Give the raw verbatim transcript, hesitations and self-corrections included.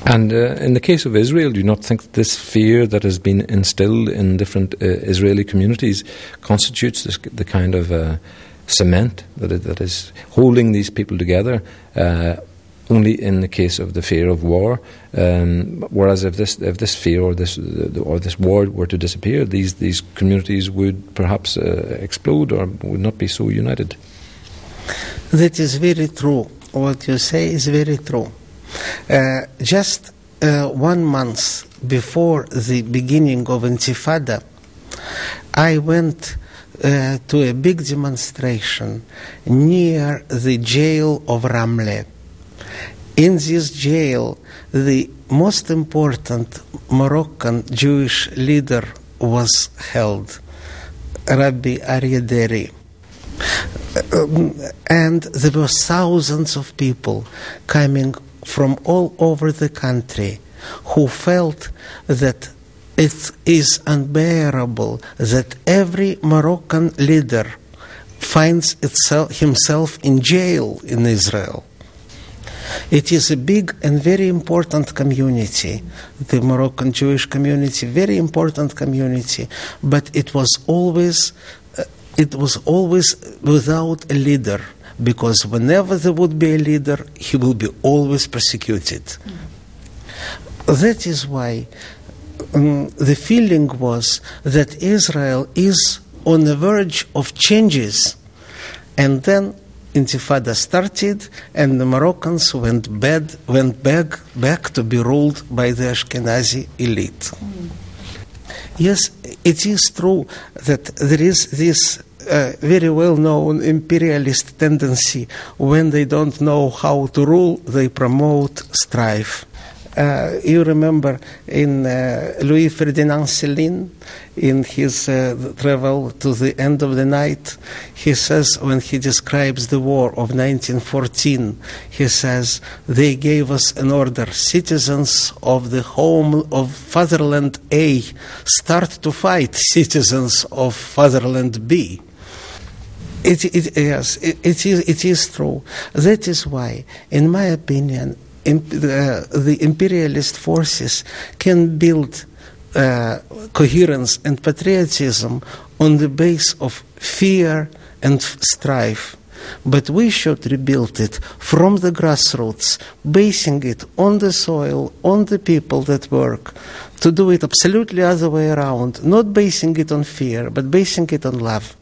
And uh, in the case of Israel, do you not think that this fear that has been instilled in different uh, Israeli communities constitutes this, the kind of uh, cement that, it, that is holding these people together, uh, only in the case of the fear of war? Um, whereas if this if this fear or this or this war were to disappear, these these communities would perhaps uh, explode or would not be so united. That is very true. What you say is very true. Uh, just uh, one month before the beginning of Intifada, I went uh, to a big demonstration near the jail of Ramle. In this jail, the most important Moroccan Jewish leader was held, Rabbi Aryeh Deri. Um, and there were thousands of people coming from all over the country who felt that it is unbearable that every Moroccan leader finds itself, himself in jail in Israel. It is a big and very important community, the Moroccan Jewish community, very important community, but it was always, uh, it was always without a leader. Because whenever there would be a leader, he will be always persecuted. Mm. That is why um, the feeling was that Israel is on the verge of changes. And then Intifada started, and the Moroccans went, bad, went back, back to be ruled by the Ashkenazi elite. Mm. Yes, it is true that there is this Uh, very well-known imperialist tendency. When they don't know how to rule, they promote strife. Uh, you remember in uh, Louis Ferdinand Céline, in his uh, travel to the end of the night, he says, when he describes the war of nineteen fourteen, he says, they gave us an order, citizens of the home of fatherland A, start to fight, citizens of fatherland B. It, it, yes, it, it, is, it is true. That is why, in my opinion, imp, uh, the imperialist forces can build uh, coherence and patriotism on the base of fear and strife. But we should rebuild it from the grassroots, basing it on the soil, on the people that work, to do it absolutely other way around, not basing it on fear, but basing it on love.